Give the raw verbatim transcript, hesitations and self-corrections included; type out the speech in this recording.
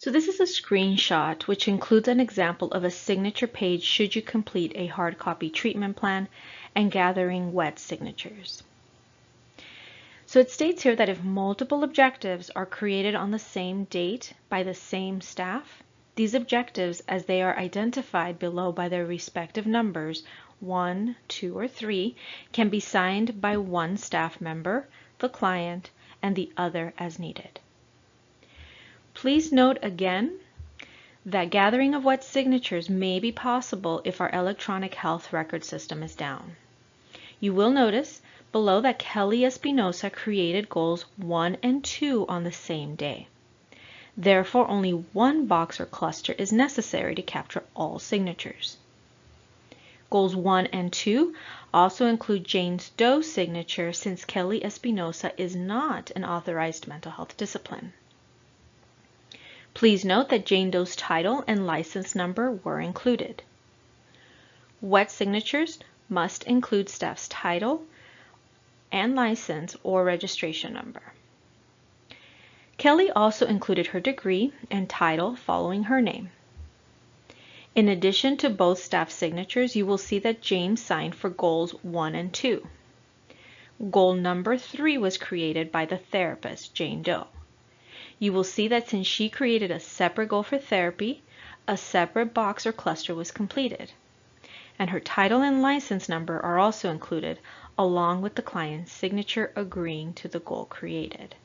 So this is a screenshot which includes an example of a signature page should you complete a hard copy treatment plan and gathering wet signatures. So it states here that if multiple objectives are created on the same date by the same staff, these objectives, as they are identified below by their respective numbers, one, two, or three, can be signed by one staff member, the client, and the other as needed. Please note again that gathering of wet signatures may be possible if our electronic health record system is down. You will notice below that Kelly Espinosa created goals one and two on the same day. Therefore, only one box or cluster is necessary to capture all signatures. Goals one and two also include Jane Doe's signature since Kelly Espinosa is not an authorized mental health discipline. Please note that Jane Doe's title and license number were included. Wet signatures must include staff's title and license or registration number. Kelly also included her degree and title following her name. In addition to both staff signatures, you will see that James signed for goals one and two. Goal number three was created by the therapist, Jane Doe. You will see that since she created a separate goal for therapy, a separate box or cluster was completed. And her title and license number are also included, along with the client's signature agreeing to the goal created.